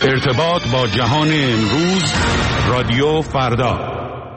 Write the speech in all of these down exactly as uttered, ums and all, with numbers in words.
ارتباط با جهان امروز، رادیو فردا.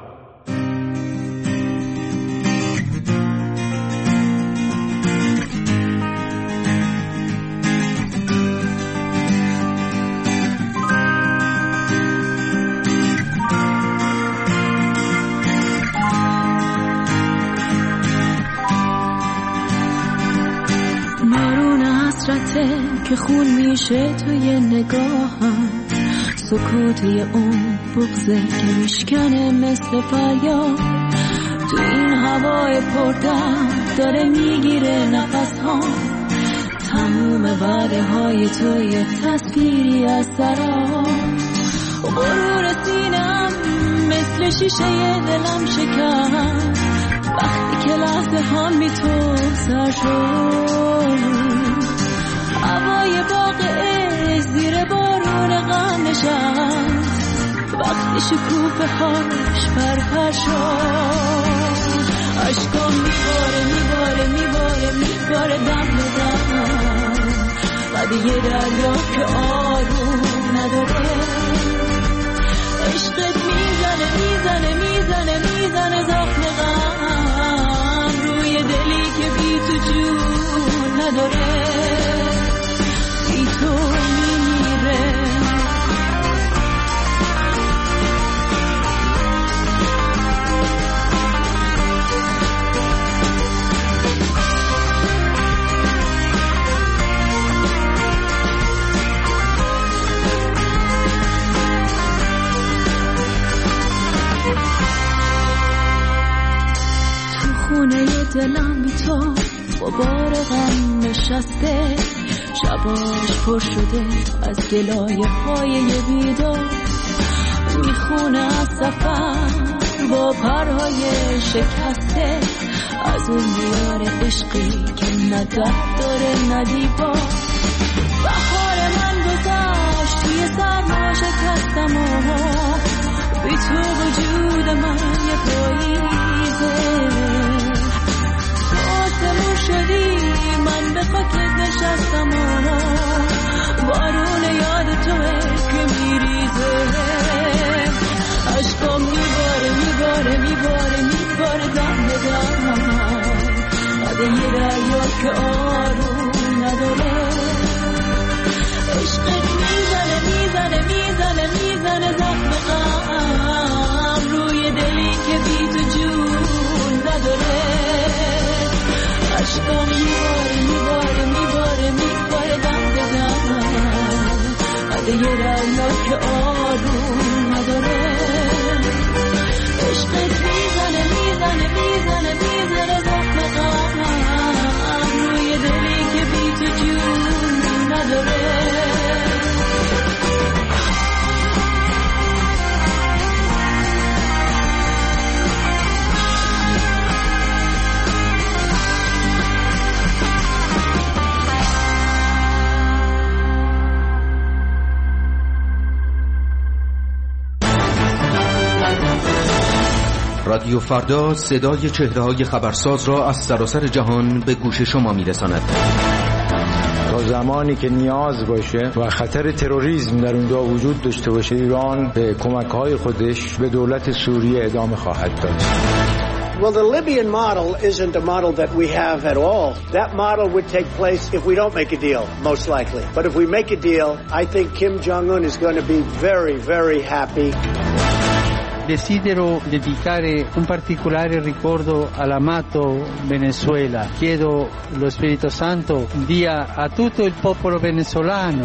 که خون میشه توی نگاهم، سکوتی اون بغضه که میشکنه مثل فریاد. تو این هوای پردرد داره میگیره نفس ها، تموم وعده های توی تصویری از سراب. غرور سینم مثل شیشه دلم شکست وقتی که لحظه ها بی تو سر شد. هوای باغ عشق زیر بارون غم نشست وقتی شکوفه هاش پرپر شد. عشقام میباره میباره میباره میباره دم به دم، بعد یه دریا که آروم نداره. عشقت میزنه میزنه میزنه میزنه زخم غم روی دلی که بی تو جون نداره. تو میمیره تو خونه دلم بی تو غبار غم نشسته، شباش پر شده از گلایه های بیدار. میخونه از سفر با پرهای شکسته، از اون دیار عشقی که نه در داره نه دیوار. بهار من گذشت توی سرما شکستم و بی تو وجود من یه پاییزه. آسمون شدی من به خاکت نشستم و بارون یاد توه که میریزه. عشقام میباره میباره میباره میباره دم به دم، بعد یه دریا که آروم نداره. عشقت میزنه میزنه میزنه میزنه زخم غم روی دلی که بی تو جون نداره. عشقام میباره میباره میباره میباره دم به دم، بعد یه دریا که آروم نداره. عشقت میزنه میزنه میزنه میزنه زخم غم روی دلی که بی تو جون نداره. رادیو فردا صدای چهره‌های خبرساز را از سراسر جهان به گوش شما می‌رساند. تا زمانی که نیاز باشه و خطر تروریسم در اونجا وجود داشته باشه، ایران به کمک‌های خودش به دولت سوریه ادامه خواهد داد. Well, the Libyan model isn't a model that we have at all. That model would take place if we don't make a deal, most likely. But if we make a deal, I think Kim Jong-un is going to be very, very happy. Desidero dedicare un particolare ricordo all'amato Venezuela. Chiedo lo Spirito Santo dia a tutto il popolo venezuelano.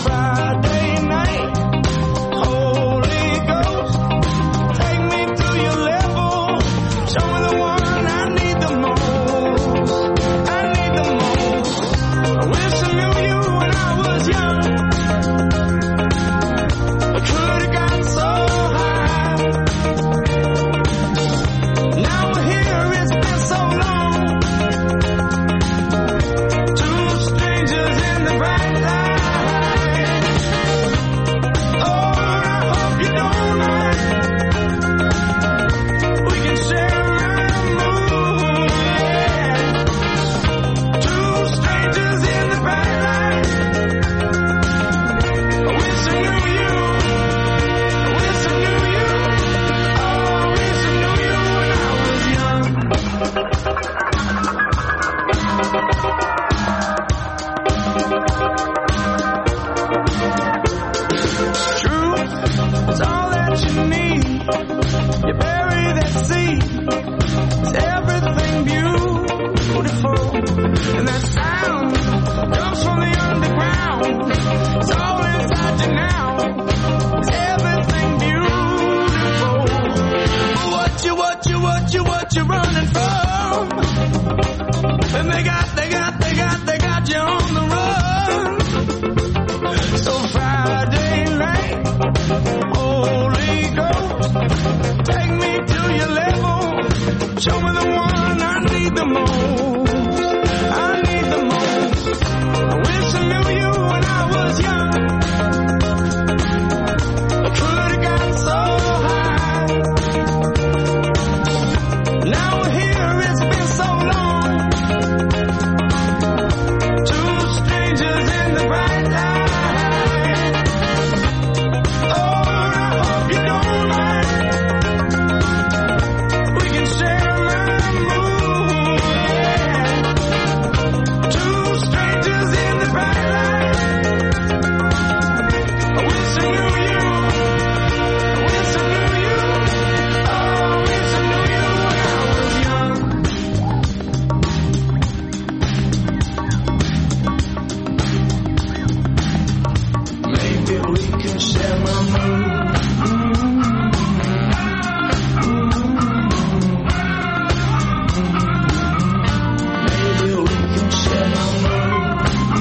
Take me to your You bury that seed, it's everything beautiful. And that sound comes from the underground. It's all inside you now. It's everything beautiful. But what you, what you, what you, what you running from? And they got, they got, they got, they got you on the run. So Friday night, Holy Ghost, take me to your level. Show me the one I need the most. I need the most. I wish I knew you when I was young. I could have got so high. Now we're here, it's been so long. Two strangers in the bright light. Oh, I hope you don't mind. We can share my mood. Two strangers in the bright light. I wish I knew you. I wish I knew you. Oh, I wish I knew you when I was young. Maybe we can share my mood. Maybe we can share my mood.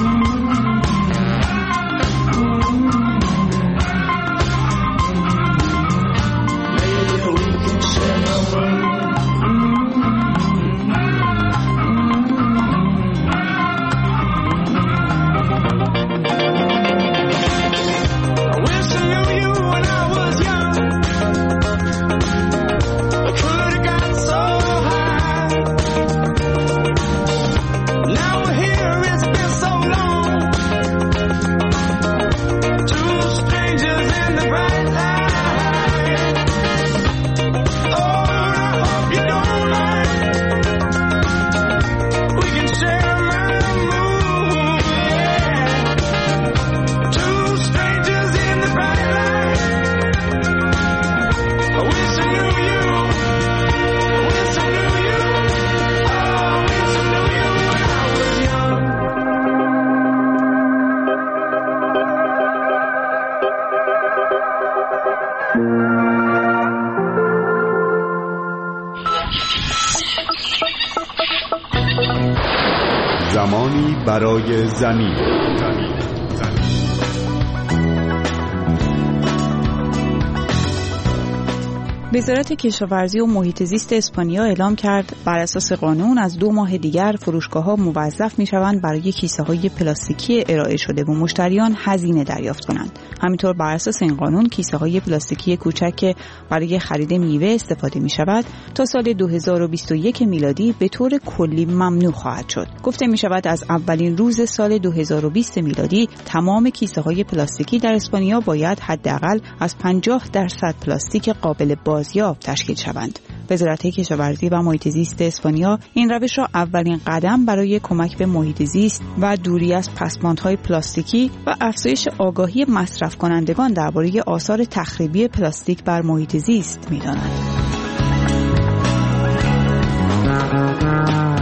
Maybe we can share my mood. I wish I knew you when I was young. I could have got so high. Now we're here, it's been so long. Two strangers in the bright light. Oh, I hope you don't mind. We can share my mood. Two strangers in the bright light. I wish I knew you. I wish I knew you. Oh, I wish I knew you when I was young. زمانی برای زمین. وزارت کشاورزی و محیط زیست اسپانیا اعلام کرد بر اساس قانون از دو ماه دیگر فروشگاه‌ها موظف می‌شوند برای کیسه‌های پلاستیکی ارائه شده به مشتریان هزینه دریافت کنند. همینطور بر اساس این قانون کیسه‌های پلاستیکی کوچک که برای خرید میوه استفاده می‌شود تا سال دو هزار و بیست و یک میلادی به طور کلی ممنوع خواهد شد. گفته می‌شود از اولین روز سال دو هزار و بیست میلادی تمام کیسه‌های پلاستیکی در اسپانیا باید حداقل از پنجاه درصد پلاستیک قابل بازیافت تشکیل شوند. وزارت کشاورزی و محیط زیست اسپانیا این روش را اولین قدم برای کمک به محیط زیست و دوری از پسماندهای پلاستیکی و افزایش آگاهی مصرف کنندگان درباره آثار تخریبی پلاستیک بر محیط زیست می‌دانند.